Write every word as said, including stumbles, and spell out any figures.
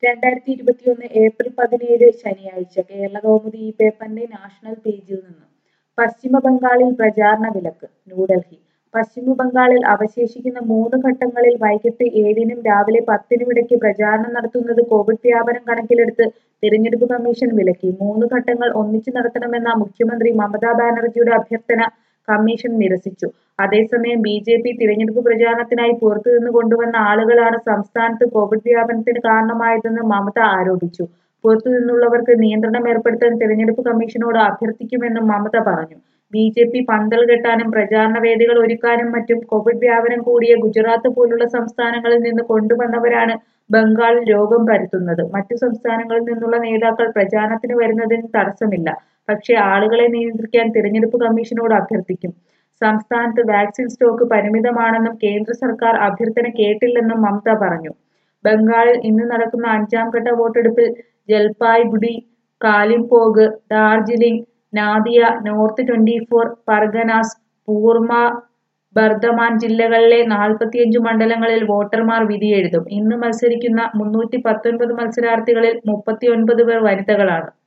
രണ്ടായിരത്തി ഇരുപത്തിയൊന്ന് ഏപ്രിൽ പതിനേഴ് ശനിയാഴ്ച കേരളകൗമുദി ഈ പേപ്പറിന്റെ നാഷണൽ പേജിൽ നിന്ന് പശ്ചിമ ബംഗാളിൽ പ്രചാരണ വിലക്ക്. ന്യൂഡൽഹി പശ്ചിമ ബംഗാളിൽ അവശേഷിക്കുന്ന മൂന്ന് ഘട്ടങ്ങളിൽ വൈകിട്ട് ഏഴിനും രാവിലെ പത്തിനുമിടയ്ക്ക് പ്രചാരണം നടത്തുന്നത് കോവിഡ് വ്യാപനം കണക്കിലെടുത്ത് തിരഞ്ഞെടുപ്പ് കമ്മീഷൻ വിലക്കി. മൂന്ന് ഘട്ടങ്ങൾ ഒന്നിച്ചു നടത്തണമെന്ന മുഖ്യമന്ത്രി മമതാ ബാനർജിയുടെ അഭ്യർത്ഥന കമ്മീഷൻ നിരസിച്ചു. അതേസമയം ബി ജെ പി തിരഞ്ഞെടുപ്പ് പ്രചാരണത്തിനായി പുറത്തുനിന്ന് കൊണ്ടുവന്ന ആളുകളാണ് സംസ്ഥാനത്ത് കോവിഡ് വ്യാപനത്തിന് കാരണമായതെന്ന് മമത ആരോപിച്ചു. പുറത്തുനിന്നുള്ളവർക്ക് നിയന്ത്രണം ഏർപ്പെടുത്താൻ തിരഞ്ഞെടുപ്പ് കമ്മീഷനോട് അഭ്യർത്ഥിക്കുമെന്നും മമത പറഞ്ഞു. ബി ജെ പി പന്തൽ കെട്ടാനും പ്രചാരണ വേദികൾ ഒരുക്കാനും മറ്റും കോവിഡ് വ്യാപനം കൂടിയ ഗുജറാത്ത് പോലുള്ള സംസ്ഥാനങ്ങളിൽ നിന്ന് കൊണ്ടുവന്നവരാണ് ബംഗാളിൽ രോഗം പരത്തുന്നത്. മറ്റു സംസ്ഥാനങ്ങളിൽ നിന്നുള്ള നേതാക്കൾ പ്രചാരണത്തിന് വരുന്നതിന് തടസ്സമില്ല. പക്ഷേ ആളുകളെ നിയന്ത്രിക്കാൻ തിരഞ്ഞെടുപ്പ് കമ്മീഷനോട് അഭ്യർത്ഥിക്കും. സംസ്ഥാനത്ത് വാക്സിൻ സ്റ്റോക്ക് പരിമിതമാണെന്നും കേന്ദ്ര സർക്കാർ അഭ്യർത്ഥന കേട്ടില്ലെന്നും മമത പറഞ്ഞു. ബംഗാളിൽ ഇന്ന് നടക്കുന്ന അഞ്ചാം ഘട്ട വോട്ടെടുപ്പിൽ Jalpaiguri, Kalimpong, Darjeeling, Nadia, north twenty four Parganas, Purba Bardhaman ജില്ലകളിലെ നാൽപ്പത്തിയഞ്ചു മണ്ഡലങ്ങളിൽ വോട്ടർമാർ വിധിയെഴുതും. ഇന്ന് മത്സരിക്കുന്ന മുന്നൂറ്റി പത്തൊൻപത് മത്സരാർത്ഥികളിൽ മുപ്പത്തിയൊൻപത് പേർ വനിതകളാണ്.